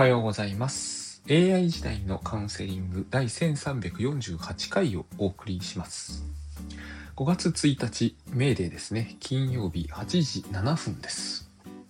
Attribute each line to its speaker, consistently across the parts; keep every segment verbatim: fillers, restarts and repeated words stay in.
Speaker 1: はようございます。エーアイ 時代のカウンセリング第せんさんびゃくよんじゅうはちかいをお送りします。ごがつついたち、メーデーですね。金曜日はちじななふんです。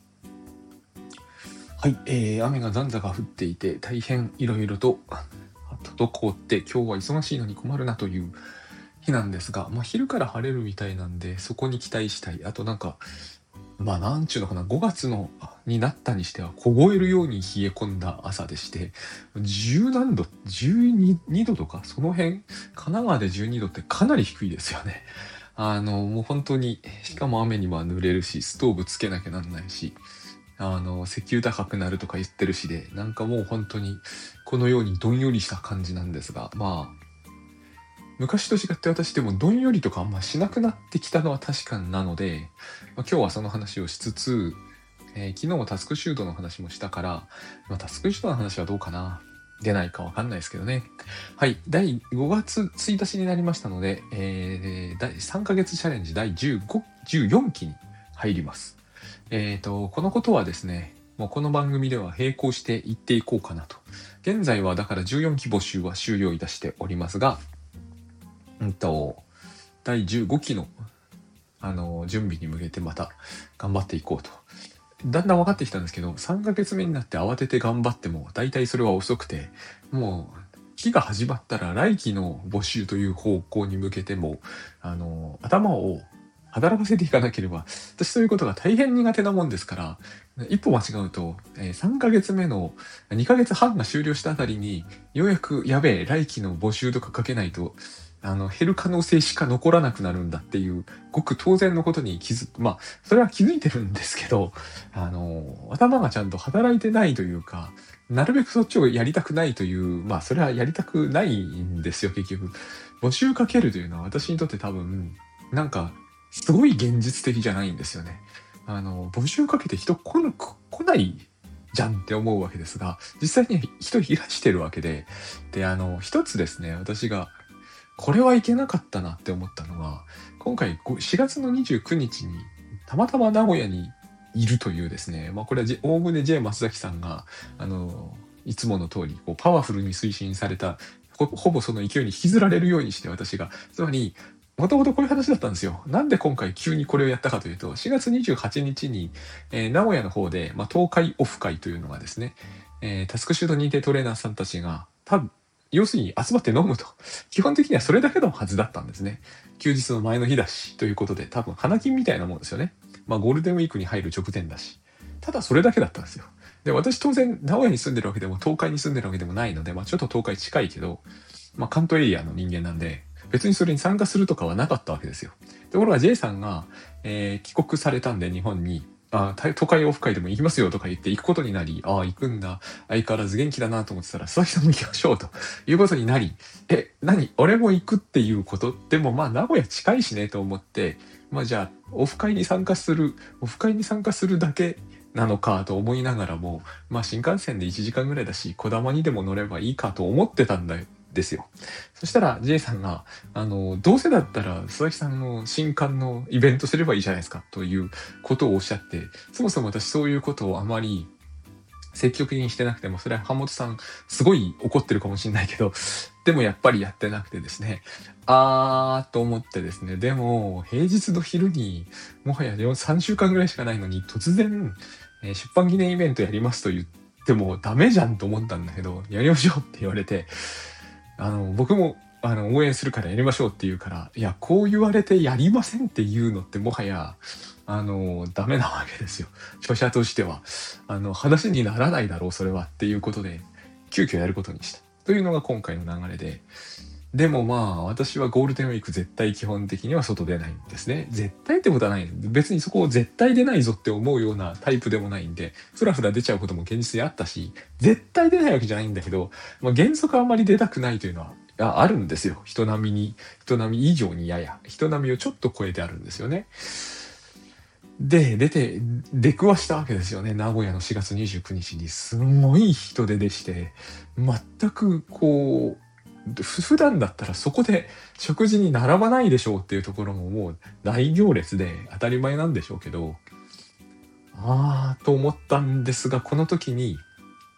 Speaker 1: はい、えー、雨がざんざが降っていて大変いろいろと滞って今日は忙しいのに困るなという日なんですが、まあ、昼から晴れるみたいなんでそこに期待したい。あとなんかまあなんちゅうのかな、ごがつのになったにしては凍えるように冷え込んだ朝でして、じゅうなんど、じゅうにどとか、その辺、神奈川でじゅうにどってかなり低いですよね。あの、もう本当に、しかも雨には濡れるし、ストーブつけなきゃなんないし、あの、石油高くなるとか言ってるしで、なんかもう本当に、このようにどんよりした感じなんですが、まあ、昔と違って私でもどんよりとかあんましなくなってきたのは確かなので、まあ、今日はその話をしつつ、えー昨日もタスクシュートの話もしたから、まあ、タスクシュートの話はどうかな、出ないかわかんないですけどね。はい。だいごがつついたちになりましたので、えー、だいさんかげつチャレンジだいじゅうご、じゅうよんきに入ります。えーと、このことはですね、もうこの番組では並行していっていこうかなと。現在はだからじゅうよんき募集は終了いたしておりますが、うんと、だいじゅうごきの、あの、準備に向けてまた頑張っていこうと。だんだん分かってきたんですけど、さんかげつめになって慌てて頑張っても、大体それは遅くて、もう、期が始まったら来期の募集という方向に向けても、あの、頭を働かせていかなければ、私そういうことが大変苦手なもんですから、一歩間違うと、えーさんかげつめのにかげつはんが終了したあたりに、ようやくやべえ、来期の募集とかかけないと、あの、減る可能性しか残らなくなるんだっていう、ごく当然のことに気づ、まあ、それは気づいてるんですけど、あの、頭がちゃんと働いてないというか、なるべくそっちをやりたくないという、まあ、それはやりたくないんですよ、結局。募集かけるというのは私にとって多分、なんか、すごい現実的じゃないんですよね。あの、募集かけて人来な、来ないじゃんって思うわけですが、実際に人いらしてるわけで、で、あの、一つですね、私が、これはいけなかったなって思ったのは、今回しがつのにじゅうくにちにたまたま名古屋にいるというですね、まあこれはおおむね J 松崎さんが、あの、いつもの通りこうパワフルに推進された、ほほぼその勢いに引きずられるようにして私が、つまり、もともとこういう話だったんですよ。なんで今回急にこれをやったかというと、しがつにじゅうはちにちに、えー名古屋の方で、まあ、東海オフ会というのがですね、えータスクシュート認定トレーナーさんたちが、多分、要するに集まって飲むと。基本的にはそれだけのはずだったんですね。休日の前の日だし、ということで、多分花金みたいなもんですよね。まあゴールデンウィークに入る直前だし。ただそれだけだったんですよ。で、私当然名古屋に住んでるわけでも東海に住んでるわけでもないので、まあちょっと東海近いけど、まあ関東エリアの人間なんで、別にそれに参加するとかはなかったわけですよ。ところが J さんが、えー帰国されたんで日本に、あ、都会オフ会でも行きますよとか言って行くことになり、ああ、行くんだ。相変わらず元気だなと思ってたら、佐々木さんも行きましょうということになり、え、何俺も行くっていうことでもまあ名古屋近いしねと思って、まあじゃあオフ会に参加する、オフ会に参加するだけなのかと思いながらも、まあ新幹線でいちじかんぐらいだし、小玉にでも乗ればいいかと思ってたんだですよ。そしたら J さんが、あの、どうせだったら佐々木さんの新刊のイベントすればいいじゃないですかということをおっしゃって、そもそも私そういうことをあまり積極的にしてなくても、それは浜本さんすごい怒ってるかもしれないけど、でもやっぱりやってなくてですね、あーと思ってですね、でも平日の昼にもはやさんしゅうかんぐらいしかないのに突然、えー出版記念イベントやりますと言ってもダメじゃんと思ったんだけど、やりましょうって言われて、あの、僕も、あの、応援するからやりましょうって言うから、いや、こう言われてやりませんって言うのってもはや、あの、ダメなわけですよ。著者としては。あの、話にならないだろう、それはっていうことで、急遽やることにした。というのが今回の流れで。でもまあ、私はゴールデンウィーク絶対基本的には外出ないんですね。絶対ってことはない。別にそこを絶対出ないぞって思うようなタイプでもないんで、ふらふら出ちゃうことも現実にあったし、絶対出ないわけじゃないんだけど、まあ、原則あんまり出たくないというのはああるんですよ。人並みに、人並み以上にやや、人並みをちょっと超えてあるんですよね。で、出て、出くわしたわけですよね。名古屋のしがつにじゅうくにちにすごい人出でして、全くこう、ふ普段だったらそこで食事に並ばないでしょうっていうところももう大行列で当たり前なんでしょうけど、あーと思ったんですが、この時に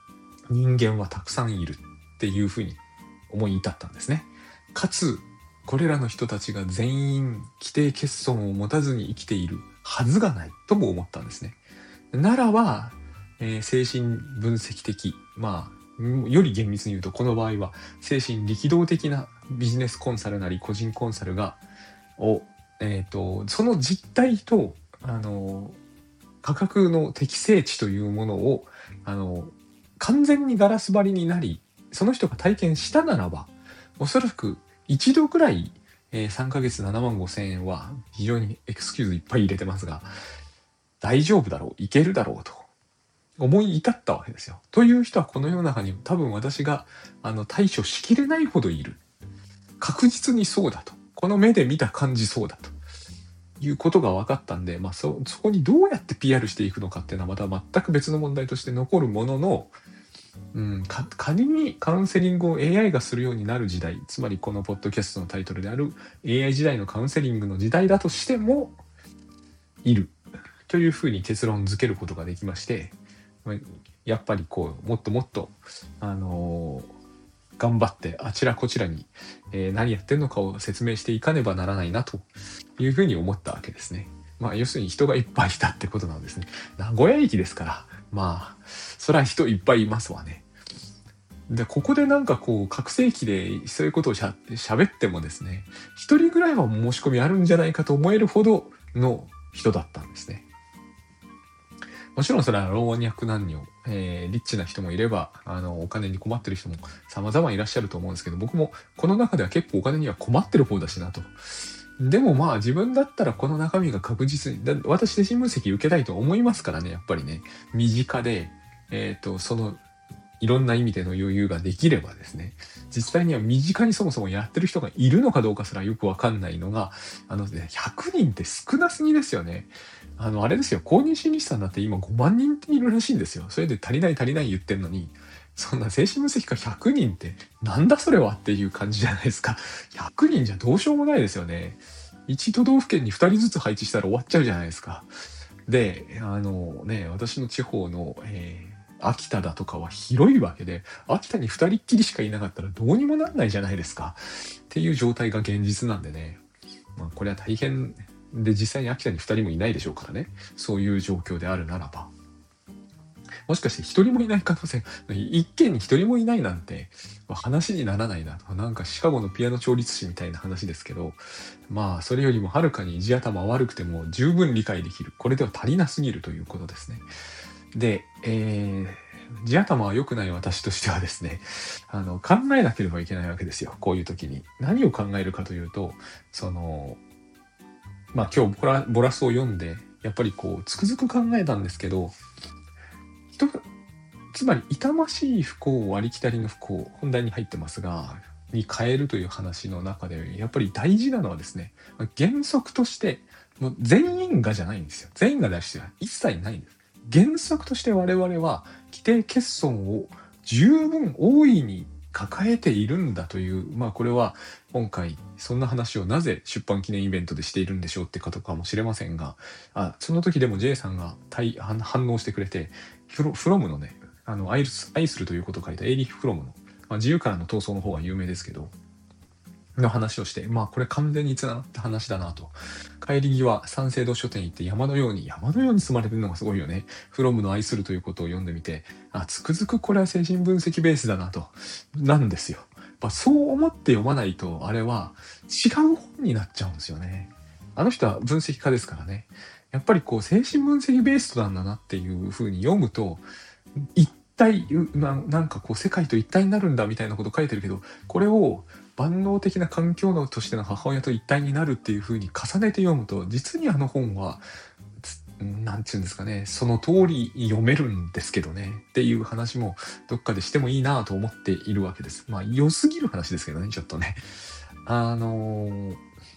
Speaker 1: 人間はたくさんいるっていうふうに思い至ったんですね。かつこれらの人たちが全員規定欠損を持たずに生きているはずがないとも思ったんですね。ならば、えー精神分析的、まあより厳密に言うとこの場合は精神力動的なビジネスコンサルなり個人コンサルがを、えー、とその実態とあの価格の適正値というものをあの完全にガラス張りになり、その人が体験したならばおそらく一度くらい、えー、さんかげつななまんごせんえんは非常にエクスキューズいっぱい入れてますが大丈夫だろう、いけるだろうと思い至ったわけですよ。という人はこの世の中に多分私があの対処しきれないほどいる。確実にそうだと。この目で見た感じそうだということが分かったんで、まあ、そ, そこにどうやって ピーアール していくのかっていうのはまた全く別の問題として残るものの、うん、か仮にカウンセリングを エーアイ がするようになる時代、つまりこのポッドキャストのタイトルである エーアイ 時代のカウンセリングの時代だとしてもいるというふうに結論付けることができまして、やっぱりこうもっともっとあのー頑張ってあちらこちらに、えー何やってるのかを説明していかねばならないなというふうに思ったわけですね。まあ要するに人がいっぱいいたってことなんですね。名古屋駅ですから、まあそりゃ人いっぱいいますわね。でここでなんかこう拡声器でそういうことをしゃ喋ってもですね、一人ぐらいは申し込みあるんじゃないかと思えるほどの人だったんですね。もちろんそれは老若男女、えーリッチな人もいればあのお金に困ってる人も様々いらっしゃると思うんですけど、僕もこの中では結構お金には困ってる方だしなと。でもまあ自分だったらこの中身が確実にだ私精神分析受けたいと思いますからね。やっぱりね、身近で、えー、とそのいろんな意味での余裕ができればですね、実際には身近にそもそもやってる人がいるのかどうかすらよくわかんないのが、あのね、ひゃくにんって少なすぎですよね。あのあれですよ、公認心理師さんだって今ごまんにんっているらしいんですよ。それで足りない足りない言ってんのに、そんな精神分析家ひゃくにんってなんだそれはっていう感じじゃないですか。ひゃくにんじゃどうしようもないですよね。いち都道府県にふたりずつ配置したら終わっちゃうじゃないですか。で、あのね、私の地方の、えー秋田だとかは広いわけで、秋田にふたりっきりしかいなかったらどうにもなんないじゃないですか。っていう状態が現実なんでね。まあ、これは大変で、実際に秋田にふたりもいないでしょうからね。そういう状況であるならば。もしかして一人もいない可能性、一軒に一人もいないなんて話にならないなと。なんかシカゴのピアノ調律師みたいな話ですけど、まあそれよりもはるかに地頭悪くても十分理解できる。これでは足りなすぎるということですね。で、えー、地頭は良くない私としてはですね、あの考えなければいけないわけですよ。こういう時に何を考えるかというと、そのまあ今日ボラボラスを読んでやっぱりこうつくづく考えたんですけど、人つまり痛ましい不幸、ありきたりの不幸、本題に入ってますがに変えるという話の中でやっぱり大事なのはですね、原則としてもう全員がじゃないんですよ。全員が出しては一切ないんです。原則として我々は規定欠損を十分大いに抱えているんだという、まあこれは今回そんな話をなぜ出版記念イベントでしているんでしょうってことかもしれませんが、あその時でも J さんが対反応してくれて、フロフロムのね、あの愛す愛するということを書いたエイリヒ・フロムの、まあ、自由からの闘争の方が有名ですけど、の話をして、まあこれ完全につながった話だなと。帰り際、三省堂書店行って山のように、山のように積まれてるのがすごいよね。フロムの愛するということを読んでみて、あ、つくづくこれは精神分析ベースだなと。なんですよ。やっぱそう思って読まないと、あれは違う本になっちゃうんですよね。あの人は分析家ですからね。やっぱりこう精神分析ベースなんだなっていう風に読むと、一体な、なんかこう世界と一体になるんだみたいなこと書いてるけど、これを万能的な環境のとしての母親と一体になるっていう風に重ねて読むと、実にあの本はなんていうんですかね、その通り読めるんですけどねっていう話もどっかでしてもいいなと思っているわけです。まあ良すぎる話ですけどね、ちょっとね。あのー、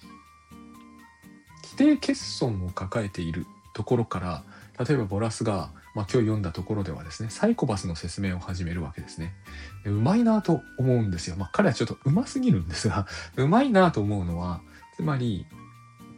Speaker 1: 規定欠損を抱えているところから、例えばボラスが、まあ、今日読んだところではですね、サイコパスの説明を始めるわけですね。うまいなと思うんですよ。まあ彼はちょっとうますぎるんですが、うまいなと思うのは、つまり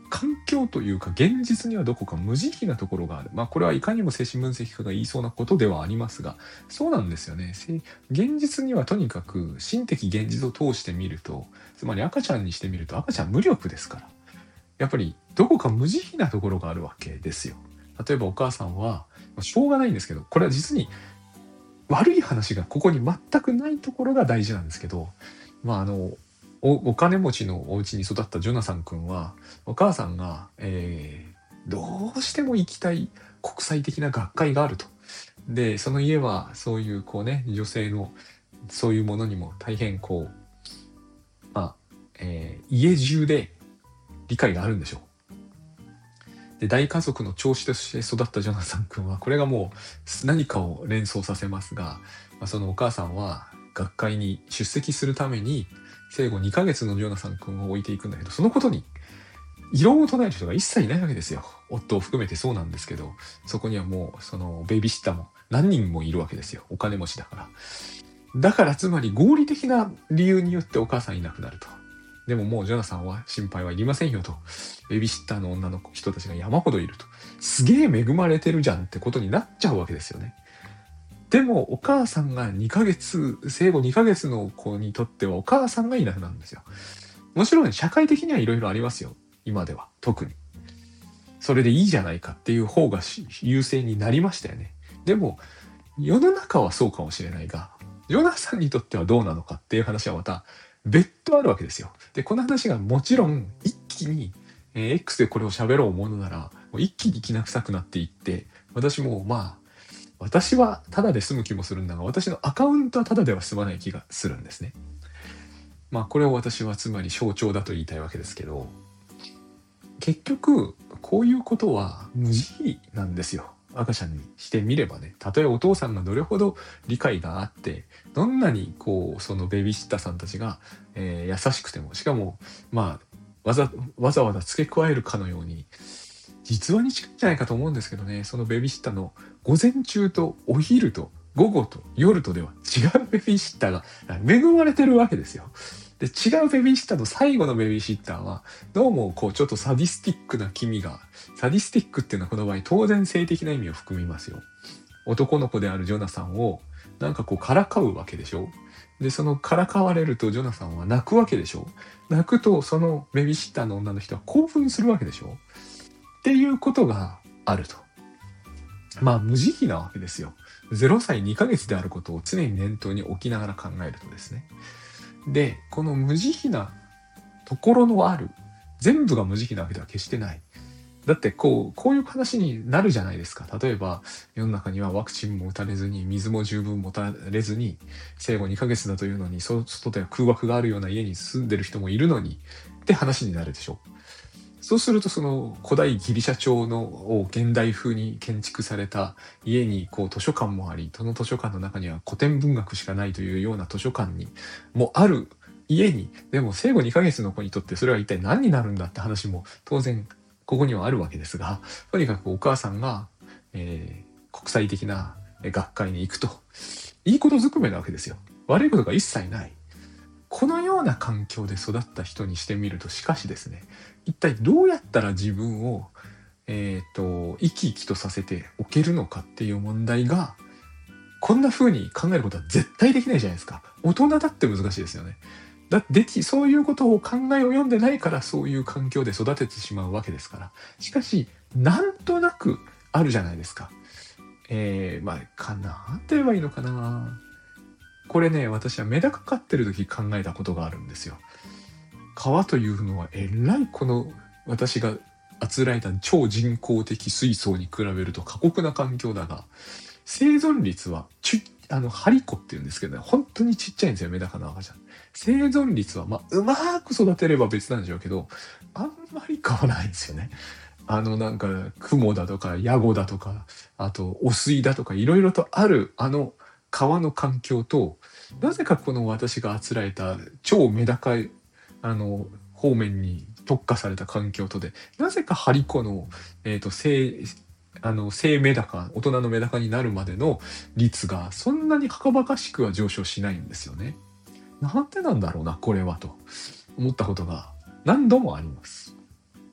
Speaker 1: 環境というか現実にはどこか無慈悲なところがある。まあこれはいかにも精神分析家が言いそうなことではありますが、そうなんですよね。現実にはとにかく心的現実を通してみると、つまり赤ちゃんにしてみると赤ちゃん無力ですから。やっぱりどこか無慈悲なところがあるわけですよ。例えばお母さんは、しょうがないんですけど、これは実に悪い話がここに全くないところが大事なんですけど、まああの、お, お金持ちのお家に育ったジョナサン君は、お母さんが、えー、どうしても行きたい国際的な学会があると。で、その家はそういうこうね、女性のそういうものにも大変こう、まあ、えー、家中で理解があるんでしょう。で、大家族の長子として育ったジョナサン君は、これがもう何かを連想させますが、まあ、そのお母さんは学会に出席するために、生後にかげつのジョナサン君を置いていくんだけど、そのことに異論を唱える人が一切いないわけですよ。夫を含めてそうなんですけど、そこにはもうそのベイビーシッターも何人もいるわけですよ。お金持ちだから。だからつまり合理的な理由によってお母さんいなくなると。でももうジョナサンは心配はいりませんよと。ベイビーシッターの女の人たちが山ほどいると。すげえ恵まれてるじゃんってことになっちゃうわけですよね。でもお母さんがにかげつ、生後にかげつの子にとってはお母さんがいなくなるんですよ。もちろん社会的にはいろいろありますよ。今では特に。それでいいじゃないかっていう方が優勢になりましたよね。でも世の中はそうかもしれないが、ジョナサンにとってはどうなのかっていう話はまた別途あるわけですよ。で、この話がもちろん一気に、えー、X でこれを喋ろう思うのなら、もう一気にきな臭くなっていって、私もまあ、私はタダで済む気もするんだが、私のアカウントはタダでは済まない気がするんですね。まあこれを私はつまり象徴だと言いたいわけですけど、結局こういうことは無慈悲なんですよ。赤ちゃんにしてみればね。たとえお父さんがどれほど理解があって、どんなにこうそのベビーシッターさんたちが、えー、優しくても、しかもまあわざわざわざ付け加えるかのように実話に近いんじゃないかと思うんですけどね。そのベビーシッターの午前中とお昼と午後と夜とでは違うベビーシッターが恵まれてるわけですよ。で、違うベビーシッターの最後のベビーシッターはどうもこうちょっとサディスティックな気味が、サディスティックっていうのはこの場合当然性的な意味を含みますよ。男の子であるジョナサンをなんかこうからかうわけでしょ。で、そのからかわれるとジョナサンは泣くわけでしょ。泣くとそのベビーシッターの女の人は興奮するわけでしょ。っていうことがあると。まあ無慈悲なわけですよ。ゼロさいにかげつであることを常に念頭に置きながら考えるとですね。で、この無慈悲なところのある、全部が無慈悲なわけでは決してない。だってこう、こういう話になるじゃないですか。例えば、世の中にはワクチンも打たれずに、水も十分持たれずに、生後にかげつだというのに、外では空爆があるような家に住んでる人もいるのに、って話になるでしょ。そうするとその古代ギリシャ朝のを現代風に建築された家にこう図書館もあり、その図書館の中には古典文学しかないというような図書館にもある家に、でも生後にかげつの子にとってそれは一体何になるんだって話も当然ここにはあるわけですが、とにかくお母さんが、えー、国際的な学会に行くと、いいことずくめなわけですよ。悪いことが一切ない。このような環境で育った人にしてみると、しかしですね、一体どうやったら自分を、えっと、生き生きとさせておけるのかっていう問題が、こんな風に考えることは絶対できないじゃないですか。大人だって難しいですよね。だってでき、そういうことを考えを読んでないから、そういう環境で育ててしまうわけですから。しかし、なんとなくあるじゃないですか。えー、まあ、かななんて言えばいいのかな。これね、私はメダカ飼ってる時考えたことがあるんですよ。川というのはえらいこの私があつらえた超人工的水槽に比べると過酷な環境だが、生存率はちゅあのハリコっていうんですけどね、本当にちっちゃいんですよ、メダカの赤ちゃん。生存率はまあうまーく育てれば別なんでしょうけど、あんまり変わらないんですよね。あのなんか雲だとかヤゴだとか、あと汚水だとかいろいろとあるあの川の環境と、なぜかこの私があつらえた超メダカあの方面に特化された環境とで、なぜかハリコの、えーと、生あの生メダカ、大人のメダカになるまでの率がそんなにはかばかしくは上昇しないんですよね。なんでなんだろうなこれはと思ったことが何度もあります。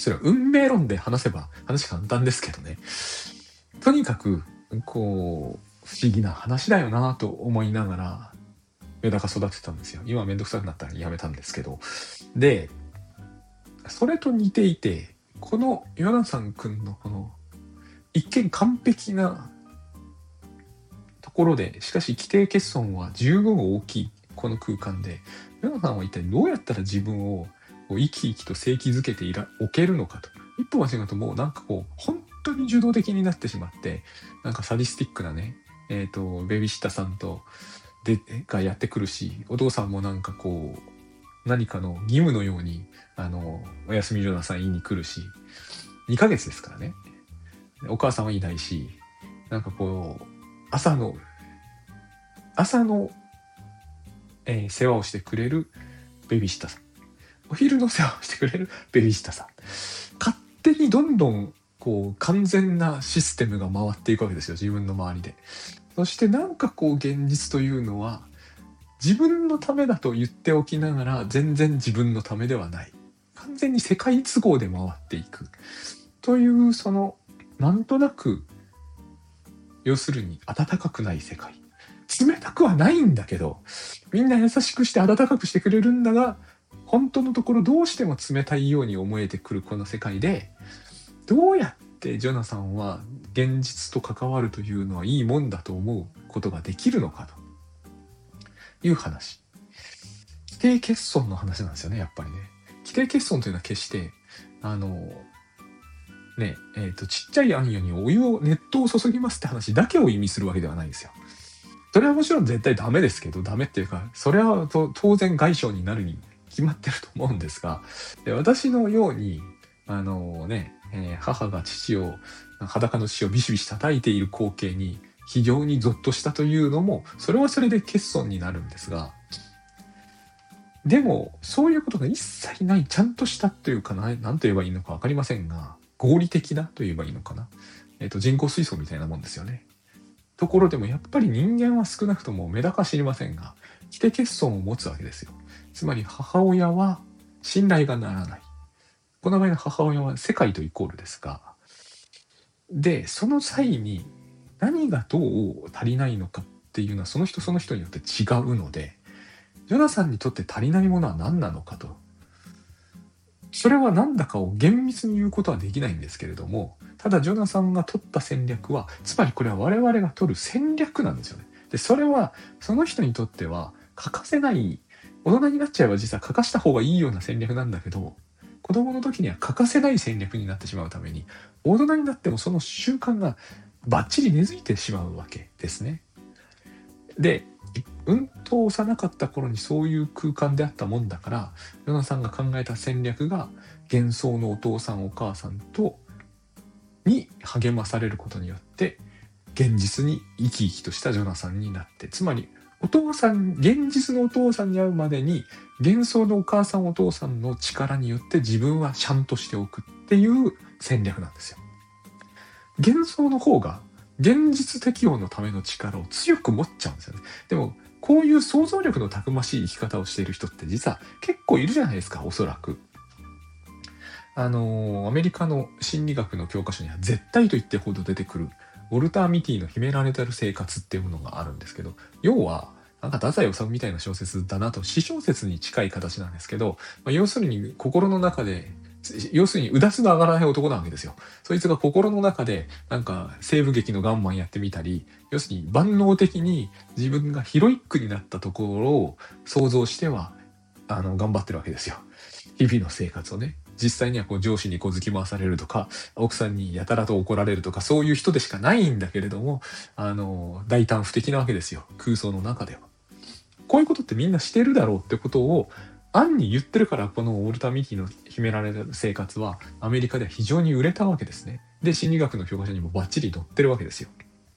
Speaker 1: それは運命論で話せば話簡単ですけどね。とにかくこう不思議な話だよなと思いながらメダカ育てたんですよ。今はめんどくさくなったらやめたんですけど。で、それと似ていて、このヨナサン君のこの一見完璧なところで、しかし規定欠損は十分大きいこの空間で、ヨナさんは一体どうやったら自分をこう生き生きと生気づけていらおけるのかと。一歩間違うともうなんかこう本当に受動的になってしまって、なんかサディスティックなね、えっとベビーシッターさんとでがやってくるし、お父さんもなんかこう何かの義務のようにあのおやすみジョナさん言いに来るし、にかげつですからね。お母さんはいないし、なんかこう朝の朝の、えー世話をしてくれるベビーシッターさん、お昼の世話をしてくれるベビーシッターさん、勝手にどんどんこう完全なシステムが回っていくわけですよ、自分の周りで。そしてなんかこう現実というのは自分のためだと言っておきながら全然自分のためではない、完全に世界都合で回っていくという、そのなんとなく要するに温かくない世界、冷たくはないんだけどみんな優しくして温かくしてくれるんだが、本当のところどうしても冷たいように思えてくるこの世界で、どうやってジョナサンは現実と関わるというのはいいもんだと思うことができるのかという話。規定欠損の話なんですよね、やっぱりね。規定欠損というのは決してあのねえーとちっちゃいあんよにお湯を熱湯を注ぎますって話だけを意味するわけではないんですよ。それはもちろん絶対ダメですけど、ダメっていうかそれはと当然害傷になるに決まってると思うんですが、で私のようにあのね、えー母が父を裸の父をビシビシ叩いている光景に非常にゾッとしたというのも、それはそれで欠損になるんですが、でもそういうことが一切ないちゃんとしたというかな、なんと言えばいいのか分かりませんが、合理的なと言えばいいのかな、えっと人工水槽みたいなもんですよね。ところでもやっぱり人間は少なくともメダカ知りませんが規定欠損を持つわけですよ。つまり母親は信頼がならない。この場合の母親は世界とイコールですが、でその際に何がどう足りないのかっていうのはその人その人によって違うので、ジョナサンにとって足りないものは何なのかと、それは何だかを厳密に言うことはできないんですけれども、ただジョナサンが取った戦略は、つまりこれは我々が取る戦略なんですよね。でそれはその人にとっては欠かせない、大人になっちゃえば実は欠かした方がいいような戦略なんだけど、子供の時には欠かせない戦略になってしまうために、大人になってもその習慣がバッチリ根付いてしまうわけですね。でうんと幼かった頃にそういう空間であったもんだから、ヨナさんが考えた戦略が幻想のお父さんお母さんとに励まされることによって現実に生き生きとしたジョナサンになって、つまりお父さん、現実のお父さんに会うまでに幻想のお母さんお父さんの力によって自分はシャンとしておくっていう戦略なんですよ。幻想の方が現実適応のための力を強く持っちゃうんですよね。でもこういう想像力のたくましい生き方をしている人って実は結構いるじゃないですか、おそらく。あのーアメリカの心理学の教科書には絶対と言ってほど出てくるウォルター・ミティの秘められてる生活っていうものがあるんですけど、要はなんか太宰治みたいな小説だなと、詩小説に近い形なんですけど、まあ、要するに心の中で、要するにうだつの上がらない男なわけですよ。そいつが心の中でなんか西部劇のガンマンやってみたり、要するに万能的に自分がヒロイックになったところを想像してはあの頑張ってるわけですよ。日々の生活をね。実際にはこう上司に小突き回されるとか、奥さんにやたらと怒られるとか、そういう人でしかないんだけれども、あの大胆不敵なわけですよ、空想の中では。こういうことってみんなしてるだろうってことを暗に言ってるから、このウォルター・ミティの秘められる生活はアメリカでは非常に売れたわけですね。で心理学の教科書にもバッチリ載ってるわけですよ。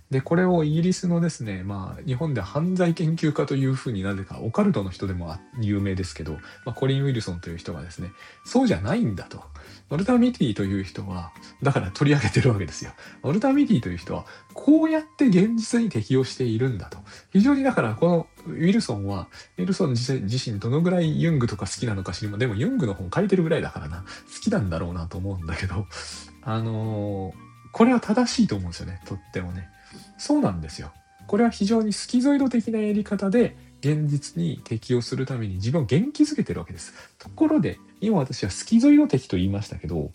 Speaker 1: で、これをイギリスのですね、まあ、日本では犯罪研究家というふうになぜか、オカルトの人でもあ有名ですけど、まあ、コリン・ウィルソンという人がですね、そうじゃないんだと。ウォルター・ミティという人は、だから取り上げてるわけですよ。ウォルター・ミティという人は、こうやって現実に適応しているんだと。非常にだから、このウィルソンは、ウィルソン自自身どのぐらいユングとか好きなのか知りま、でもユングの本書いてるぐらいだからな、好きなんだろうなと思うんだけど、あのーこれは正しいと思うんですよね、とってもね。そうなんですよ。これは非常にスキゾイド的なやり方で現実に適応するために自分を元気づけてるわけです。ところで、今私はスキゾイド的と言いましたけど、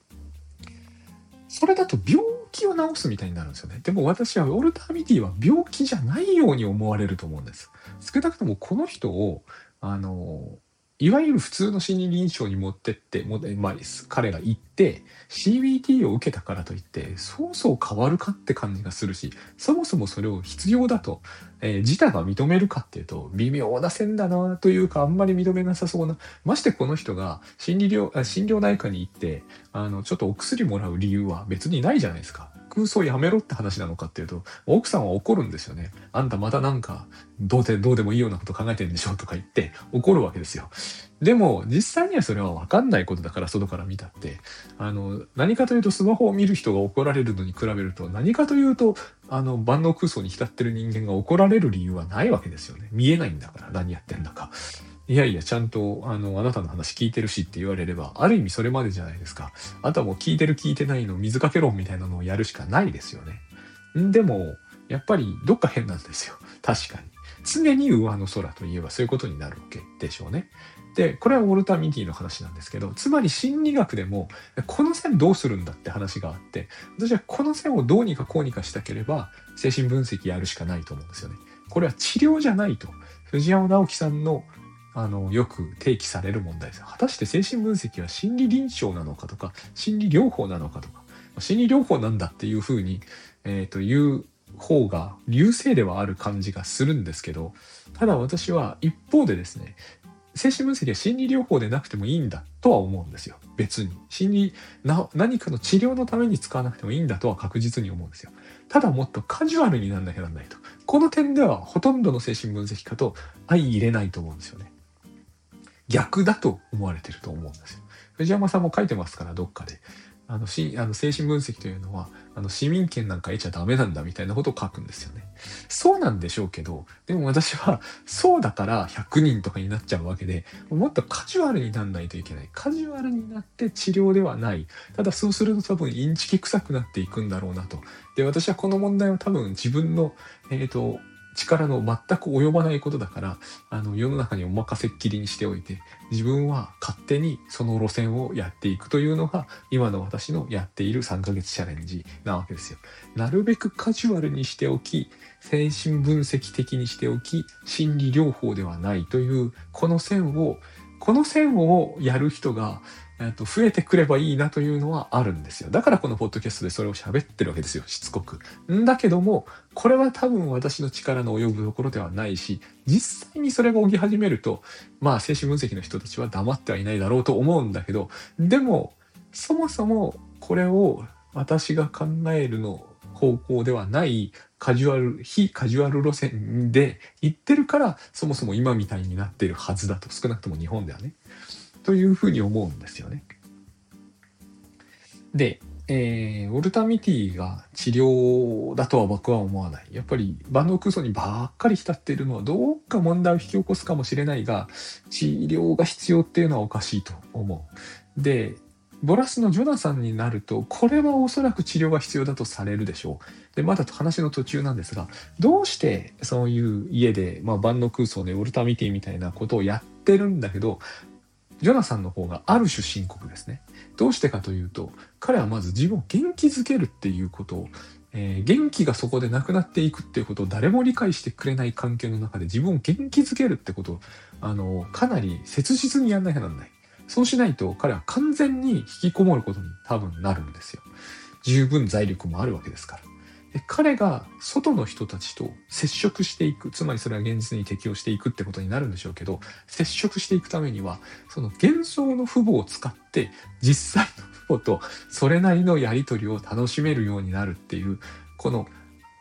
Speaker 1: それだと病気を治すみたいになるんですよね。でも私はウォルター・ミティは病気じゃないように思われると思うんです。少なくともこの人を、あの、いわゆる普通の心理臨床に持ってって、もまあ、彼が行って、シービーティー を受けたからといって、そうそう変わるかって感じがするし、そもそもそれを必要だと、えー自他が認めるかっていうと、微妙な線だなというか、あんまり認めなさそうな。ましてこの人が心理療、あ心療内科に行って、あの、ちょっとお薬もらう理由は別にないじゃないですか。空想やめろって話なのかっていうと、奥さんは怒るんですよね。あんたまたなんか、どうで、どうでもいいようなこと考えてるんでしょとか言って怒るわけですよ。でも、実際にはそれは分かんないことだから、外から見たって。あの、何かというと、スマホを見る人が怒られるのに比べると、何かというと、あの、万能空想に浸ってる人間が怒られる理由はないわけですよね。見えないんだから、何やってんだか。いやいや、ちゃんと、あの、あなたの話聞いてるしって言われれば、ある意味それまでじゃないですか。あとはもう聞いてる聞いてないの水かけ論みたいなのをやるしかないですよね。んでも、やっぱりどっか変なんですよ。確かに。常に上の空といえばそういうことになるわけでしょうね。で、これはウォルター・ミティの話なんですけど、つまり心理学でも、この線どうするんだって話があって、私はこの線をどうにかこうにかしたければ、精神分析やるしかないと思うんですよね。これは治療じゃないと。藤山直樹さんのあの、よく提起される問題です。果たして精神分析は心理臨床なのかとか、心理療法なのかとか、心理療法なんだっていうふうに、えー、という方が優勢ではある感じがするんですけど、ただ私は一方でですね、精神分析は心理療法でなくてもいいんだとは思うんですよ。別に。心理な、何かの治療のために使わなくてもいいんだとは確実に思うんですよ。ただもっとカジュアルになんなきゃなんないと。この点ではほとんどの精神分析家と相入れないと思うんですよね。逆だと思われてると思うんですよ。藤山さんも書いてますから、どっかで。あの、しあの精神分析というのは、あの、市民権なんか得ちゃダメなんだみたいなことを書くんですよね。そうなんでしょうけど、でも私は、そうだからひゃくにんとかになっちゃうわけで、もっとカジュアルになんないといけない。カジュアルになって治療ではない。ただそうすると多分インチキ臭くなっていくんだろうなと。で、私はこの問題は多分自分の、えっと、力の全く及ばないことだから、あの、世の中にお任せっきりにしておいて、自分は勝手にその路線をやっていくというのが、今の私のやっているさんかげつチャレンジなわけですよ。なるべくカジュアルにしておき、精神分析的にしておき、心理療法ではないという、この線を、この線をやる人が、えっと、増えてくればいいなというのはあるんですよ。だからこのポッドキャストでそれを喋ってるわけですよ。しつこく。んだけども、これは多分私の力の及ぶところではないし、実際にそれが起き始めると、まあ精神分析の人たちは黙ってはいないだろうと思うんだけど、でも、そもそもこれを私が考えるの方向ではないカジュアル、非カジュアル路線で行ってるから、そもそも今みたいになっているはずだと。少なくとも日本ではね。というふうに思うんですよね。で、えー、ウォルター・ミティが治療だとは僕は思わない。やっぱり万能空想にばっかり浸っているのはどっか問題を引き起こすかもしれないが、治療が必要っていうのはおかしいと思う。で、ボラスのジョナサンになると、これはおそらく治療が必要だとされるでしょう。で、まだ話の途中なんですが、どうしてそういう家で、まあ、万能空想でウォルター・ミティみたいなことをやってるんだけど、ジョナサンの方がある種深刻ですね。どうしてかというと、彼はまず自分を元気づけるっていうことを、えー元気がそこでなくなっていくっていうことを誰も理解してくれない環境の中で自分を元気づけるってことを、あの、かなり切実にやんなきゃなんない。そうしないと彼は完全に引きこもることに多分なるんですよ。十分財力もあるわけですから。で彼が外の人たちと接触していく、つまりそれは現実に適応していくってことになるんでしょうけど、接触していくためには、その幻想の父母を使って実際の父母とそれなりのやり取りを楽しめるようになるっていう、この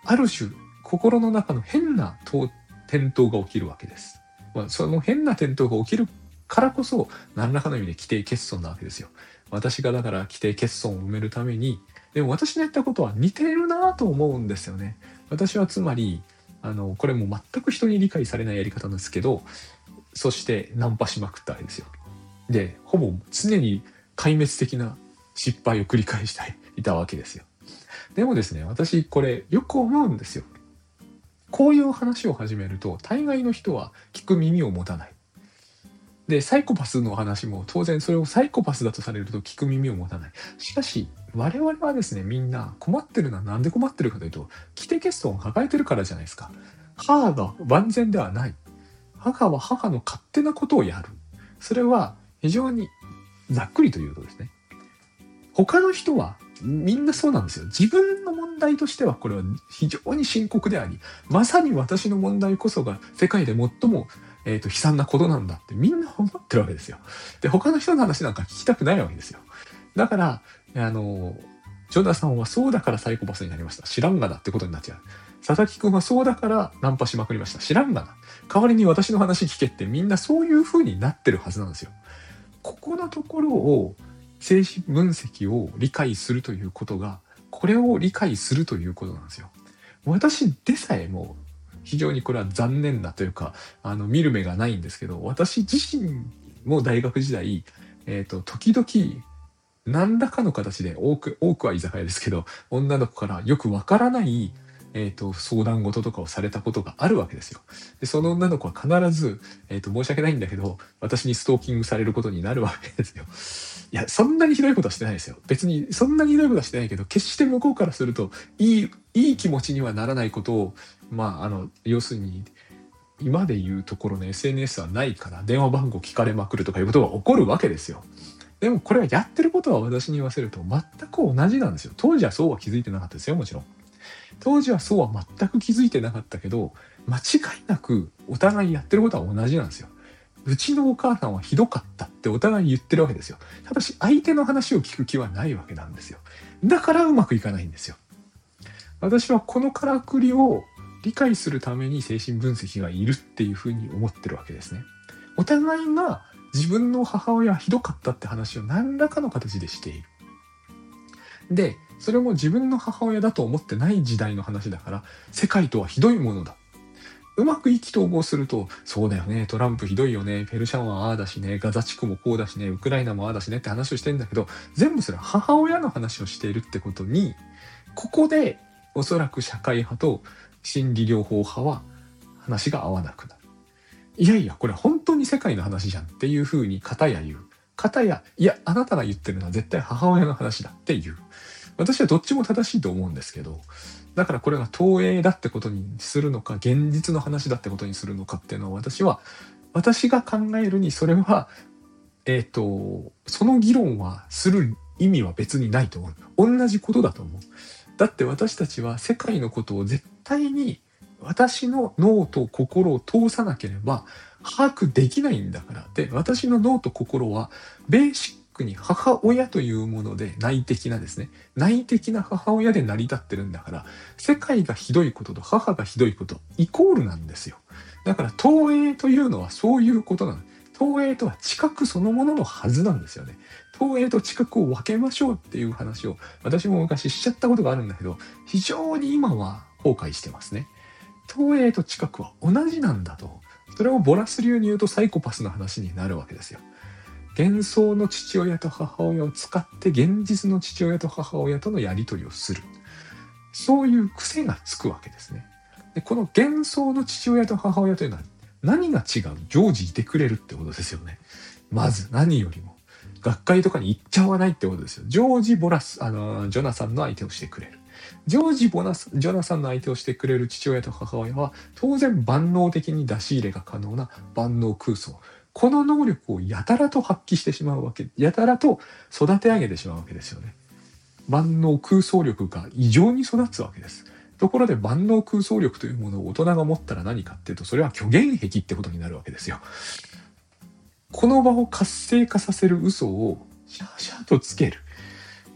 Speaker 1: ある種心の中の変な転倒が起きるわけです。まあ、その変な転倒が起きるからこそ何らかの意味で規定欠損なわけですよ。私がだから規定欠損を埋めるために、でも私のやったことは似てるなと思うんですよね。私はつまりあのこれも全く人に理解されないやり方なんですけど、そしてナンパしまくったわけですよ。でほぼ常に壊滅的な失敗を繰り返していたわけですよ。でもですね、私これよく思うんですよ。こういう話を始めると大概の人は聞く耳を持たない。でサイコパスの話も当然それをサイコパスだとされると聞く耳を持たない。しかし我々はですね、みんな困ってるのはなんで困ってるかというと、規定欠損を抱えてるからじゃないですか。母が万全ではない。母は母の勝手なことをやる。それは非常にざっくりというとですね、他の人はみんなそうなんですよ。自分の問題としてはこれは非常に深刻であり、まさに私の問題こそが世界で最も、えーと、悲惨なことなんだってみんな思ってるわけですよ。で、他の人の話なんか聞きたくないわけですよ。だから、あの、ジョナさんはそうだからサイコパスになりました。知らんがなってことになっちゃう。佐々木くんはそうだからナンパしまくりました。知らんがな。代わりに私の話聞けってみんなそういう風になってるはずなんですよ。ここのところを精神分析を理解するということが、これを理解するということなんですよ。私でさえも非常にこれは残念なというか、あの見る目がないんですけど、私自身も大学時代、えーと、時々何らかの形で、多く多くは居酒屋ですけど、女の子からよくわからないえーと、相談事とかをされたことがあるわけですよ。で、その女の子は必ず、えーと、申し訳ないんだけど、私にストーキングされることになるわけですよ。いや、そんなにひどいことはしてないですよ。別にそんなにひどいことはしてないけど、決して向こうからすると、いい、いい気持ちにはならないことを、まあ、あの、要するに、今で言うところの エスエヌエス はないから、電話番号聞かれまくるとかいうことが起こるわけですよ。でもこれはやってることは私に言わせると全く同じなんですよ。当時はそうは気づいてなかったですよ、もちろん。当時はそうは全く気づいてなかったけど、間違いなくお互いやってることは同じなんですよ。うちのお母さんはひどかったってお互い言ってるわけですよ。ただし相手の話を聞く気はないわけなんですよ。だからうまくいかないんですよ。私はこのからくりを理解するために精神分析がいるっていうふうに思ってるわけですね。お互いが自分の母親はひどかったって話を何らかの形でしている。で、それも自分の母親だと思ってない時代の話だから、世界とはひどいものだ。うまく意気投合すると、そうだよね、トランプひどいよね、ペルシャ湾はああだしね、ガザ地区もこうだしね、ウクライナもああだしねって話をしてるんだけど、全部それは母親の話をしているってことに、ここでおそらく社会派と心理療法派は話が合わなくなる。いやいや、これ本当に世界の話じゃんっていうふうに片や言う。片や、いや、あなたが言ってるのは絶対母親の話だって言う。私はどっちも正しいと思うんですけど、だからこれが投影だってことにするのか、現実の話だってことにするのかっていうのは、私は、私が考えるにそれは、えっと、その議論はする意味は別にないと思う。同じことだと思う。だって私たちは世界のことを絶対に私の脳と心を通さなければ把握できないんだから。で、私の脳と心はベーシックに母親というもので内的なですね、内的な母親で成り立ってるんだから、世界がひどいことと母がひどいことイコールなんですよ。だから投影というのはそういうことなの。投影とは知覚そのもののはずなんですよね。投影と知覚を分けましょうっていう話を私も昔しちゃったことがあるんだけど、非常に今は後悔してますね。投影と知覚は同じなんだと。それをボラス流に言うとサイコパスの話になるわけですよ。幻想の父親と母親を使って現実の父親と母親とのやり取りをする。そういう癖がつくわけですね。で、この幻想の父親と母親というのは何が違う？常時いてくれるってことですよね。まず何よりも。学会とかに行っちゃわないってことですよ。常時ボラス、あの、ジョナサンの相手をしてくれる。常時ボナス、ジョナサンの相手をしてくれる父親と母親は、当然万能的に出し入れが可能な万能空想。この能力をやたらと発揮してしまうわけ、やたらと育て上げてしまうわけですよね。万能空想力が異常に育つわけです。ところで万能空想力というものを大人が持ったら何かっていうと、それは虚言癖ってことになるわけですよ。この場を活性化させる嘘をシャーシャーとつける。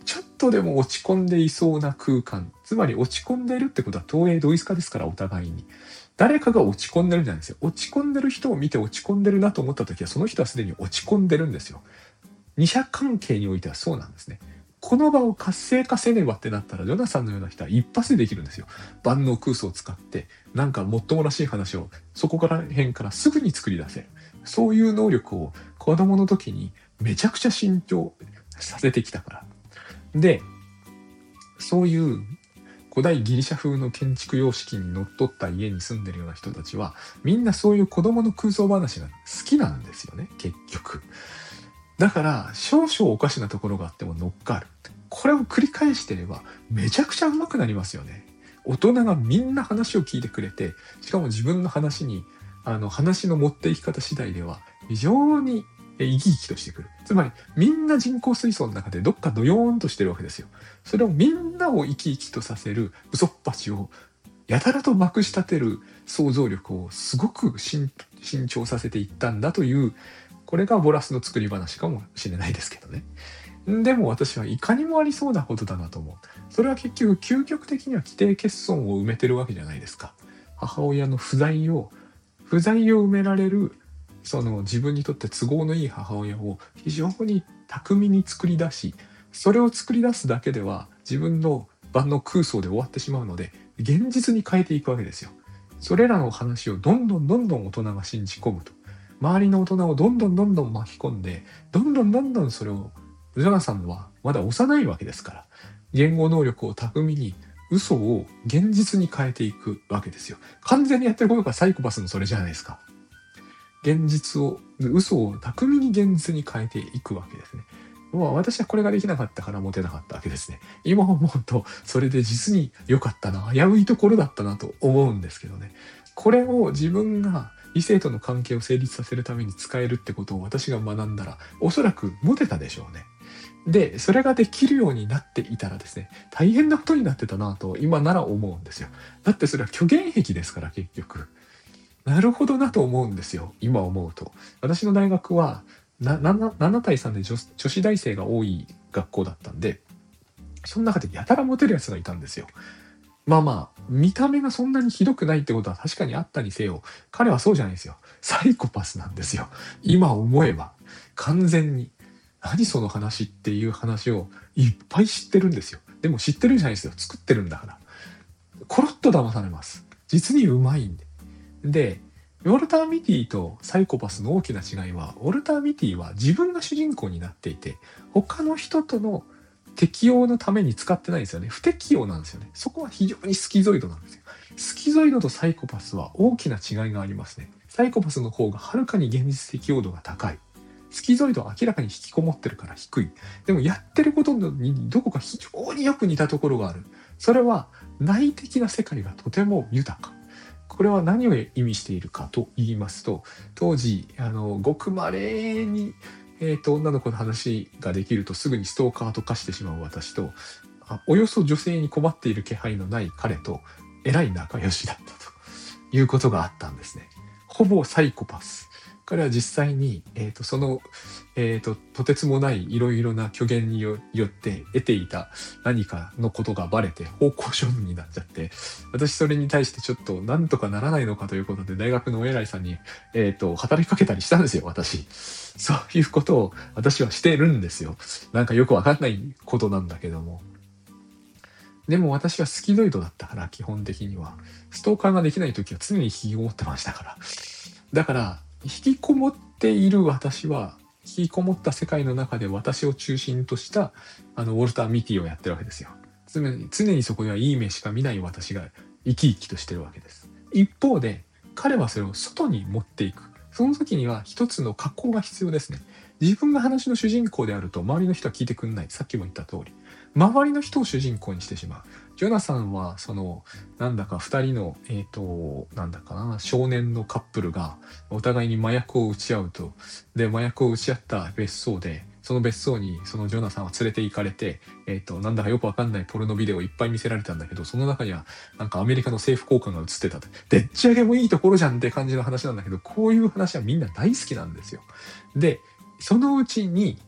Speaker 1: ちょっとでも落ち込んでいそうな空間、つまり落ち込んでるってことは投影同一化ですから、お互いに。誰かが落ち込んでるんじゃないんですよ。落ち込んでる人を見て落ち込んでるなと思った時は、その人はすでに落ち込んでるんですよ。二者関係においてはそうなんですね。この場を活性化せねばってなったら、ジョナサンのような人は一発でできるんですよ。万能空想を使って、なんかもっともらしい話をそこから辺からすぐに作り出せる。そういう能力を子供の時にめちゃくちゃ慎重させてきたから。で、そういう古代ギリシャ風の建築様式にのっとった家に住んでるような人たちは、みんなそういう子供の空想話が好きなんですよね、結局。だから少々おかしなところがあっても乗っかる。これを繰り返してればめちゃくちゃ上手くなりますよね。大人がみんな話を聞いてくれて、しかも自分の話にあの話の持っていき方次第では非常に生き生きとしてくる。つまりみんな人工水槽の中でどっかドヨーンとしてるわけですよ。それをみんなを生き生きとさせる嘘っぱちをやたらとまくし立てる想像力をすごく慎重させていったんだという、これがボラスの作り話かもしれないですけどね。でも私はいかにもありそうなことだなと思う。それは結局究極的には既定欠損を埋めてるわけじゃないですか。母親の不在を不在を埋められる、その自分にとって都合のいい母親を非常に巧みに作り出し、それを作り出すだけでは自分の万能空想で終わってしまうので、現実に変えていくわけですよ。それらの話をどんどんどんどん大人が信じ込むと、周りの大人をどんどんどんどん巻き込んで、どんどんどんどんそれを、ジョナサンはまだ幼いわけですから、言語能力を巧みに嘘を現実に変えていくわけですよ。完全にやってることがサイコパスのそれじゃないですか。現実を、嘘を巧みに現実に変えていくわけですね。まあ私はこれができなかったからモテなかったわけですね。今思うとそれで実に良かったな、危ういところだったなと思うんですけどね。これを自分が異性との関係を成立させるために使えるってことを私が学んだら、おそらくモテたでしょうね。で、それができるようになっていたらですね、大変なことになってたなと今なら思うんですよ。だってそれは虚言癖ですから、結局。なるほどなと思うんですよ、今思うと。私の大学はな 7, 7対さんで 女, 女子大生が多い学校だったんで、その中でやたらモテるやつがいたんですよ。まあまあ、見た目がそんなにひどくないってことは確かにあったにせよ、彼はそうじゃないですよ。サイコパスなんですよ。今思えば。完全に。何その話っていう話をいっぱい知ってるんですよ。でも知ってるんじゃないですよ。作ってるんだから。コロッと騙されます。実にうまいんで。で、ウォルター・ミティとサイコパスの大きな違いは、ウォルター・ミティは自分が主人公になっていて、他の人との適応のために使ってないんですよね。不適応なんですよね。そこは非常にスキゾイドなんですよ。スキゾイドとサイコパスは大きな違いがありますね。サイコパスの方がはるかに現実適応度が高い。スキゾイドは明らかに引きこもってるから低い。でもやってることにどこか非常によく似たところがある。それは内的な世界がとても豊か。これは何を意味しているかと言いますと、当時あのごく稀に、えー、と女の子の話ができるとすぐにストーカーと化してしまう私と、あおよそ女性に困っている気配のない彼とえらい仲良しだったということがあったんですね。ほぼサイコパス。彼は実際に、えー、とその、えー、ととてつもないいろいろな虚言によって得ていた何かのことがバレて方向処分になっちゃって、私それに対してちょっとなんとかならないのかということで大学のお偉いさんに、えー、と働きかけたりしたんですよ、私。そういうことを私はしてるんですよ。なんかよくわかんないことなんだけども。でも私はスキゾイドだったから、基本的にはストーカーができない時は常に引きこもってましたから。だから引きこもっている私は、引きこもった世界の中で私を中心としたあのウォルター・ミティをやってるわけですよ。常に、常にそこではいい目しか見ない私が生き生きとしてるわけです。一方で彼はそれを外に持っていく。その時には一つの加工が必要ですね。自分が話の主人公であると周りの人は聞いてくんない。さっきも言った通り。周りの人を主人公にしてしまう。ジョナサンはそのなんだか二人のえっとなんだかな少年のカップルがお互いに麻薬を打ち合うと、で麻薬を打ち合った別荘で、その別荘にそのジョナサンは連れて行かれて、えっとなんだかよくわかんないポルノビデオをいっぱい見せられたんだけど、その中にはなんかアメリカの政府高官が映ってたって、でっち上げもいいところじゃんって感じの話なんだけど、こういう話はみんな大好きなんですよ。でそのうちに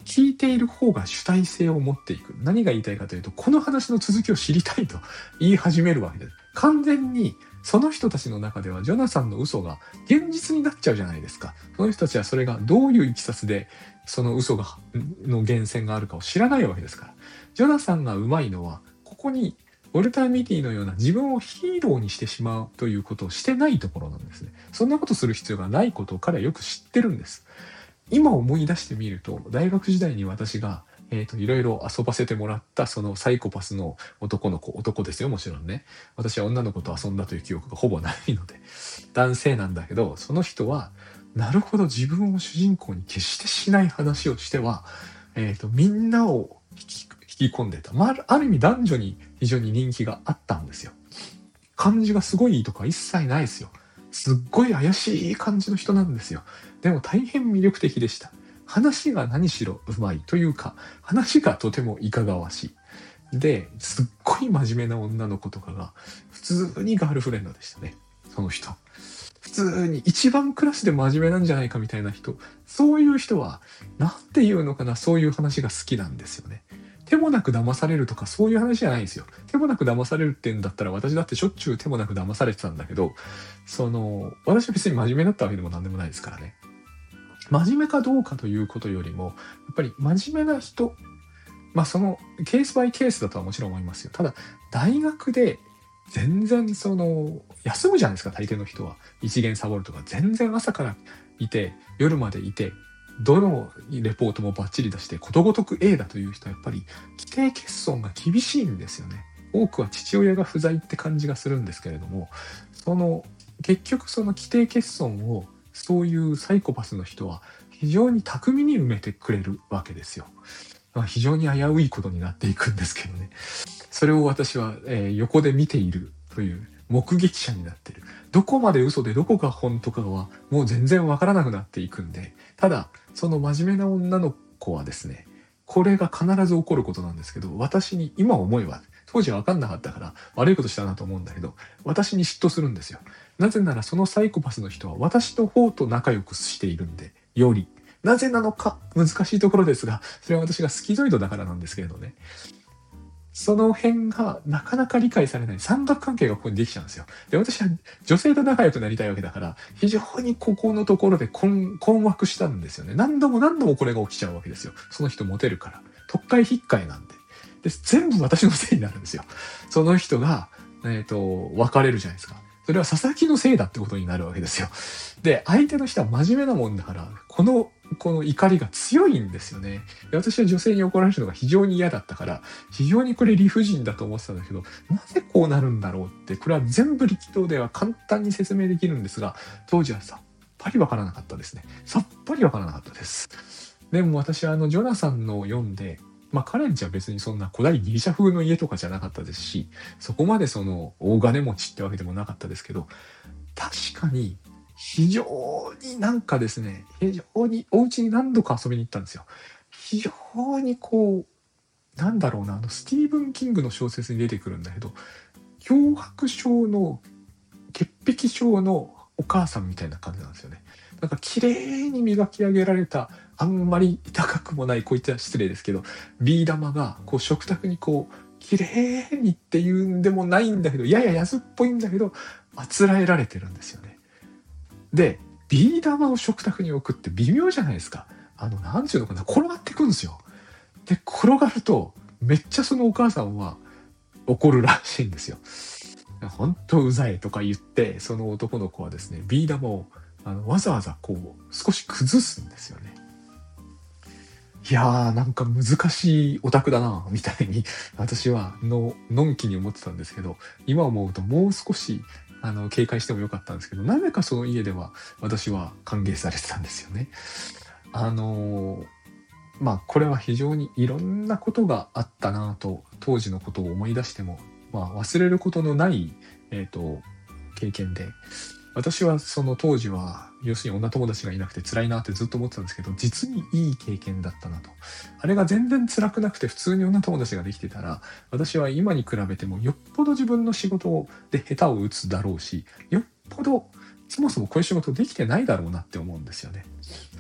Speaker 1: 聞いている方が主体性を持っていく。何が言いたいかというと、この話の続きを知りたいと言い始めるわけです。完全にその人たちの中ではジョナサンの嘘が現実になっちゃうじゃないですか。その人たちはそれがどういういきさつでその嘘がの源泉があるかを知らないわけですから。ジョナサンがうまいのは、ここにウォルター・ミティのような自分をヒーローにしてしまうということをしてないところなんですね。そんなことする必要がないことを彼はよく知ってるんです。今思い出してみると、大学時代に私が、えっと、いろいろ遊ばせてもらったそのサイコパスの男の子、男ですよ、もちろんね。私は女の子と遊んだという記憶がほぼないので、男性なんだけど、その人は、なるほど自分を主人公に決してしない話をしては、えっと、みんなを引き、引き込んでた。まあ、ある意味男女に非常に人気があったんですよ。感じがすごいいいとか一切ないですよ。すっごい怪しい感じの人なんですよ。でも大変魅力的でした。話が何しろうまいというか、話がとてもいかがわしい。で、すっごい真面目な女の子とかが、普通にガールフレンドでしたね。その人。普通に一番クラスで真面目なんじゃないかみたいな人。そういう人は、なんていうのかな、そういう話が好きなんですよね。手もなく騙されるとかそういう話じゃないんですよ。手もなく騙されるってんだったら私だってしょっちゅう手もなく騙されてたんだけど、その、私は別に真面目だったわけでも何でもないですからね。真面目かどうかということよりも、やっぱり真面目な人、まあそのケースバイケースだとはもちろん思いますよ。ただ、大学で全然その、休むじゃないですか、大抵の人は。一元サボるとか、全然朝からいて、夜までいて、どのレポートもバッチリ出してことごとく A だという人はやっぱり規定欠損が厳しいんですよね。多くは父親が不在って感じがするんですけれども、その結局その規定欠損をそういうサイコパスの人は非常に巧みに埋めてくれるわけですよ。まあ、非常に危ういことになっていくんですけどね。それを私は、えー横で見ているという目撃者になっている。どこまで嘘でどこが本とかはもう全然わからなくなっていくんで、ただその真面目な女の子はですね、これが必ず起こることなんですけど、私に今思えば、当時は分かんなかったから悪いことしたなと思うんだけど、私に嫉妬するんですよ。なぜならそのサイコパスの人は私の方と仲良くしているんで、より。なぜなのか難しいところですが、それは私がスキゾイドだからなんですけれどね。その辺がなかなか理解されない三角関係がここにできちゃうんですよ。で、私は女性と仲良くなりたいわけだから、非常にここのところで困困惑したんですよね。何度も何度もこれが起きちゃうわけですよ。その人モテるから。特会引っかいなんで。で、全部私のせいになるんですよ。その人が、えっと、別れるじゃないですか。それは佐々木のせいだってことになるわけですよ。で、相手の人は真面目なもんだから、この、この怒りが強いんですよね。で、私は女性に怒られるのが非常に嫌だったから、非常にこれ理不尽だと思ってたんだけど、なぜこうなるんだろうって、これは全部力道では簡単に説明できるんですが、当時はさっぱりわからなかったですね。さっぱりわからなかったです。でも私はあの、ジョナサンの読んで、まあ彼んちは別にそんな古代ギリシャ風の家とかじゃなかったですし、そこまでその大金持ちってわけでもなかったですけど、確かに非常になんかですね、非常にお家に何度か遊びに行ったんですよ。非常にこう、なんだろうな、あのスティーブン・キングの小説に出てくるんだけど、脅迫症の潔癖症のお母さんみたいな感じなんですよね。なんか綺麗に磨き上げられた、あんまり高くもない、こういった失礼ですけど、ビー玉がこう食卓にこう綺麗にっていうんでもないんだけど、やや安っぽいんだけど、あつらえられてるんですよね。で、ビー玉を食卓に置くって微妙じゃないですか。あの、なんていうのかな、転がってくんですよ。で、転がると、めっちゃそのお母さんは怒るらしいんですよ。本当うざいとか言って、その男の子はですね、ビー玉をあのわざわざこう少し崩すんですよね。いやーなんか難しいオタクだなみたいに私はののんきに思ってたんですけど、今思うともう少しあの警戒してもよかったんですけど、なぜかその家では私は歓迎されてたんですよね。あのーまあこれは非常にいろんなことがあったなと当時のことを思い出しても、まあ、忘れることのない、えーと、経験で、私はその当時は要するに女友達がいなくて辛いなってずっと思ってたんですけど、実にいい経験だったなと。あれが全然辛くなくて普通に女友達ができてたら、私は今に比べてもよっぽど自分の仕事で下手を打つだろうし、よっぽどそもそもこういう仕事できてないだろうなって思うんですよね。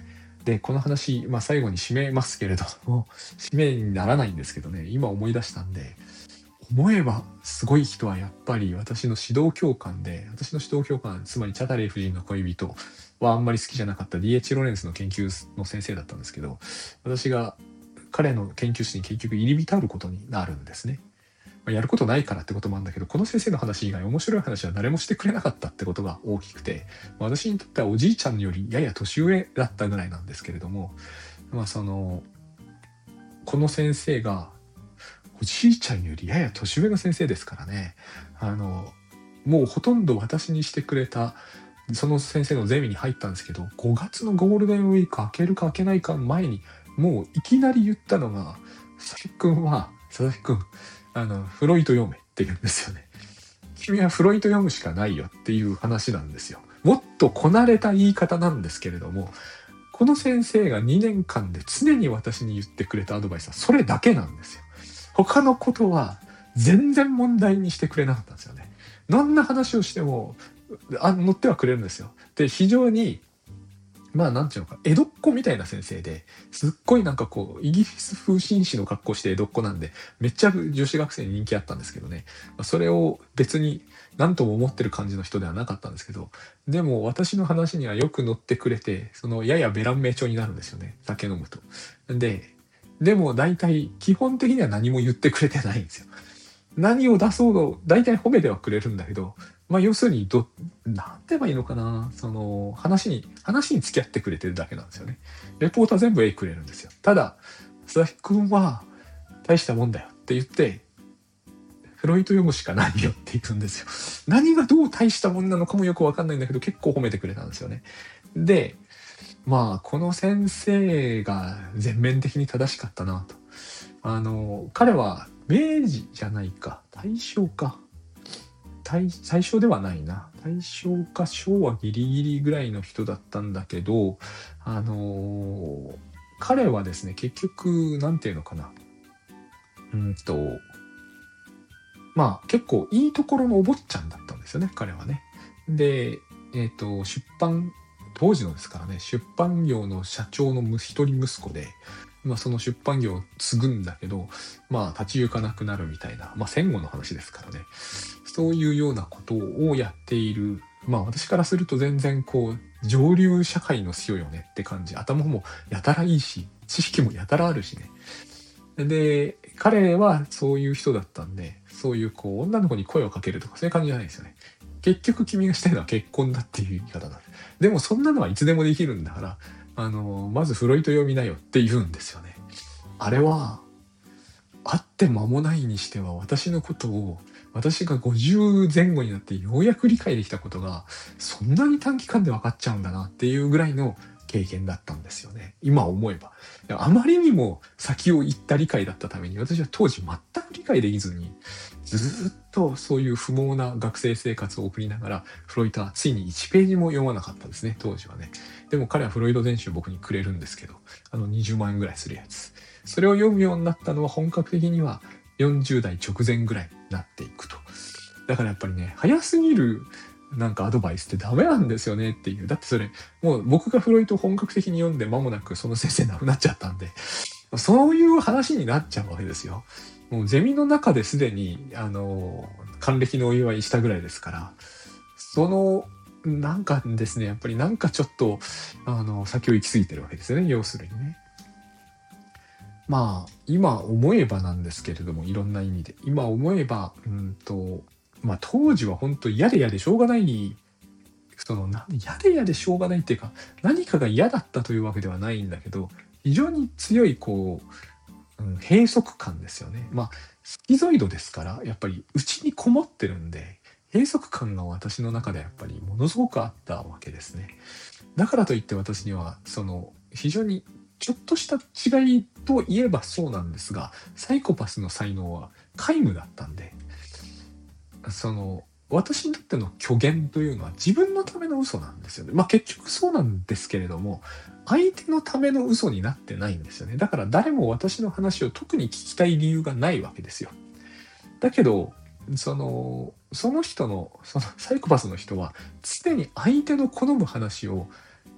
Speaker 1: で、この話、まあ、最後に締めますけれども、締めにならないんですけどね、今思い出したんで、思えばすごい人はやっぱり私の指導教官で、私の指導教官、つまりチャタレー夫人の恋人はあんまり好きじゃなかった ディーエイチ ロレンスの研究の先生だったんですけど、私が彼の研究室に結局入り浸ることになるんですね。まあやることないからってこともあるんだけど、この先生の話以外面白い話は誰もしてくれなかったってことが大きくて、まあ私にとってはおじいちゃんよりやや年上だったぐらいなんですけれども、まあその、この先生がおじいちゃんよりやや年上の先生ですからね、あの、もうほとんど私にしてくれた、その先生のゼミに入ったんですけど、ごがつのゴールデンウィーク明けるか明けないか前に、もういきなり言ったのが、佐々木くんは、佐々木くん、あの、フロイト読めって言うんですよね。君はフロイト読むしかないよっていう話なんですよ。もっとこなれた言い方なんですけれども、この先生がにねんかんで常に私に言ってくれたアドバイスはそれだけなんですよ。他のことは全然問題にしてくれなかったんですよね。どんな話をしてもあ乗ってはくれるんですよ。で、非常にまあなんていうのか、江戸っ子みたいな先生で、すっごいなんかこう、イギリス風紳士の格好して江戸っ子なんで、めっちゃ女子学生に人気あったんですけどね。それを別に何とも思ってる感じの人ではなかったんですけど、でも私の話にはよく乗ってくれて、そのややベラン名調になるんですよね。酒飲むと。で、でも大体基本的には何も言ってくれてないんですよ。何を出そうと大体褒めてはくれるんだけど、まあ要するにど、なんて言えばいいのかな、その話に、話に付き合ってくれてるだけなんですよね。レポートは全部 A くれるんですよ。ただ、佐々木くんは大したもんだよって言って、フロイト読むしかないよって言うんですよ。何がどう大したもんなのかもよくわかんないんだけど、結構褒めてくれたんですよね。で、まあ、この先生が全面的に正しかったなと。あの、彼は明治じゃないか、大正か。大大正ではないな。大正か昭和ギリギリぐらいの人だったんだけど、あのー彼はですね、結局、なんていうのかな。うんと、まあ結構いいところのお坊ちゃんだったんですよね、彼はね。で、えっと、出版、当時のですからね、出版業の社長のむ一人息子で、まあその出版業を継ぐんだけど、まあ立ち行かなくなるみたいな、まあ戦後の話ですからね。そういうようなことをやっている、まあ私からすると全然こう、上流社会の人よねって感じ。頭もやたらいいし、知識もやたらあるしね。で、彼はそういう人だったんで、そういうこう女の子に声をかけるとかそういう感じじゃないですよね。結局君がしたいのは結婚だっていう言い方なんです。でもそんなのはいつでもできるんだから、あの、まずフロイト読みなよって言うんですよね。あれは、会って間もないにしては私のことを、私がごじゅうぜん後になってようやく理解できたことが、そんなに短期間で分かっちゃうんだなっていうぐらいの経験だったんですよね。今思えば。あまりにも先を行った理解だったために、私は当時全く理解できずに、ずっとそういう不毛な学生生活を送りながら、フロイトはついにいちページも読まなかったですね、当時はね。でも彼はフロイト全集僕にくれるんですけど、あのにじゅうまんえんぐらいするやつ。それを読むようになったのは本格的にはよんじゅう代直前ぐらいになっていくと。だからやっぱりね、早すぎるなんかアドバイスってダメなんですよねっていう。だってそれ、もう僕がフロイトを本格的に読んで間もなくその先生亡くなっちゃったんで、そういう話になっちゃうわけですよ。もうゼミの中ですでに、あの、還暦のお祝いしたぐらいですから、その、なんかですね、やっぱりなんかちょっと、あの、先を行き過ぎてるわけですよね、要するにね。まあ、今思えばなんですけれども、いろんな意味で。今思えば、うんと、まあ当時は本当嫌で嫌でしょうがない、その、な嫌で嫌でしょうがないっていうか、何かが嫌だったというわけではないんだけど、非常に強い、こう、うん、閉塞感ですよね。まあ、スキゾイドですから、やっぱり内にこもってるんで、閉塞感が私の中でやっぱりものすごくあったわけですね。だからといって私には、その、非常にちょっとした違いといえばそうなんですが、サイコパスの才能は皆無だったんで、その、私にとっての虚言というのは自分のための嘘なんですよね。まあ結局そうなんですけれども、相手のための嘘になってないんですよね。だから誰も私の話を特に聞きたい理由がないわけですよ。だけど、その、その人の、そのサイコパスの人は常に相手の好む話を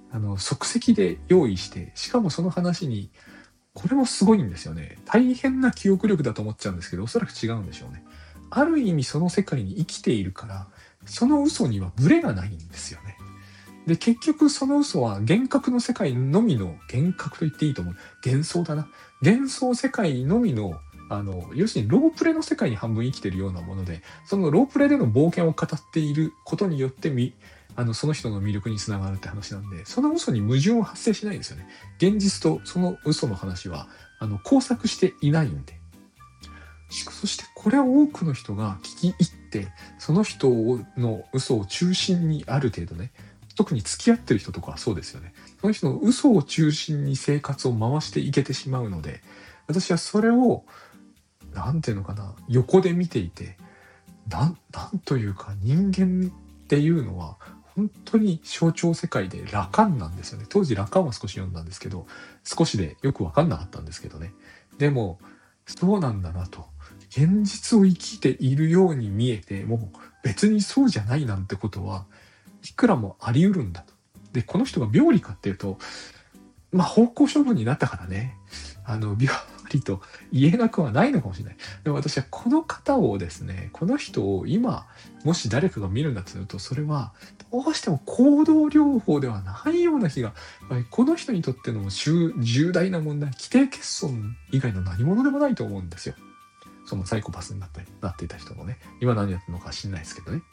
Speaker 1: あの即席で用意して、しかもその話に、これもすごいんですよね。大変な記憶力だと思っちゃうんですけど、おそらく違うんでしょうね。ある意味その世界に生きているから、その嘘にはブレがないんですよね。で、結局その嘘は幻覚の世界のみの、幻覚と言っていいと思う。幻想だな。幻想世界のみの、あの、要するにロープレの世界に半分生きているようなもので、そのロープレでの冒険を語っていることによってみ、あの、その人の魅力につながるって話なんで、その嘘に矛盾は発生しないですよね。現実とその嘘の話は、あの、交錯していないんで。そしてこれを多くの人が聞き入って、その人の嘘を中心にある程度ね、特に付き合ってる人とかはそうですよね。その人の嘘を中心に生活を回していけてしまうので、私はそれを、なんていうのかな、横で見ていて、なん、なんというか人間っていうのは、本当に象徴世界で羅漢なんですよね。当時羅漢は少し読んだんですけど、少しでよくわかんなかったんですけどね。でも、そうなんだなと。現実を生きているように見えても別にそうじゃないなんてことはいくらもあり得るんだと。で、この人が病理かっていうと、まあ方向処分になったからね、あの病理と言えなくはないのかもしれない。でも私はこの方をですね、この人を今もし誰かが見るんだとすると、それはどうしても行動療法ではないような気が、この人にとっての重大な問題、規定欠損以外の何者でもないと思うんですよ。そのサイコパスになったりなっていた人もね、今何やってるのか知んないですけどね。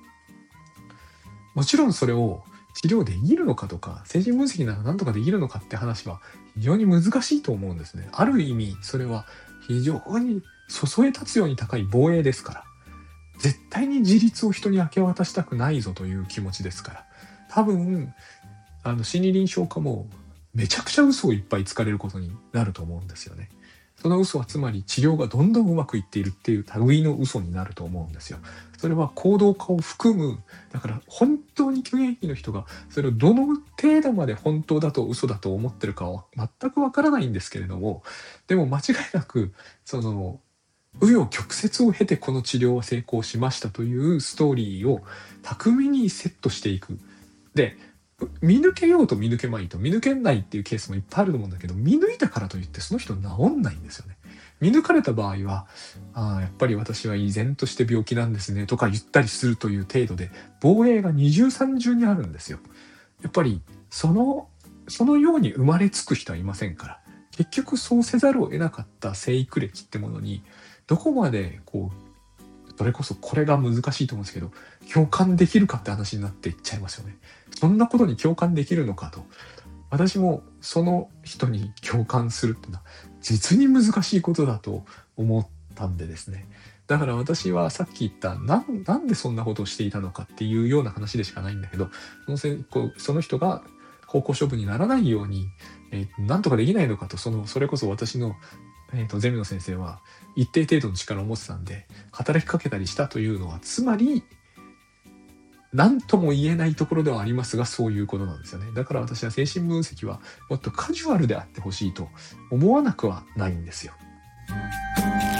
Speaker 1: もちろんそれを治療できるのかとか、精神分析なら何とかできるのかって話は非常に難しいと思うんですね。ある意味それは非常に注え立つように高い防衛ですから、絶対に自立を人に明け渡したくないぞという気持ちですから、多分あの心理臨床家もめちゃくちゃ嘘をいっぱいつかれることになると思うんですよね。その嘘はつまり治療がどんどんうまくいっているっていう類の嘘になると思うんですよ。それは行動化を含む、だから本当に虚言癖の人がそれをどの程度まで本当だと嘘だと思ってるかは全くわからないんですけれども、でも間違いなくその紆余曲折を経てこの治療は成功しましたというストーリーを巧みにセットしていく。で、見抜けようと見抜けまいと見抜けないっていうケースもいっぱいあると思うんだけど、見抜いたからといってその人治んないんですよね。見抜かれた場合は、ああやっぱり私は依然として病気なんですねとか言ったりするという程度で、防衛が二重三重にあるんですよ。やっぱりそのそのように生まれつく人はいませんから、結局そうせざるを得なかった生育歴ってものにどこまでこう、それこそこれが難しいと思うんですけど、共感できるかって話になっていっちゃいますよね。そんなことに共感できるのかと。私もその人に共感するっていうのは実に難しいことだと思ったんでですね。だから私はさっき言ったな ん, なんでそんなことをしていたのかっていうような話でしかないんだけど、そのせこうその人が方向処分にならないように、えー、なんとかできないのかと、そのそれこそ私の、えー、とゼミの先生は一定程度の力を持ってたんで働きかけたりしたというのは、つまり何とも言えないところではありますが、そういうことなんですよね。だから私は精神分析はもっとカジュアルであってほしいと思わなくはないんですよ。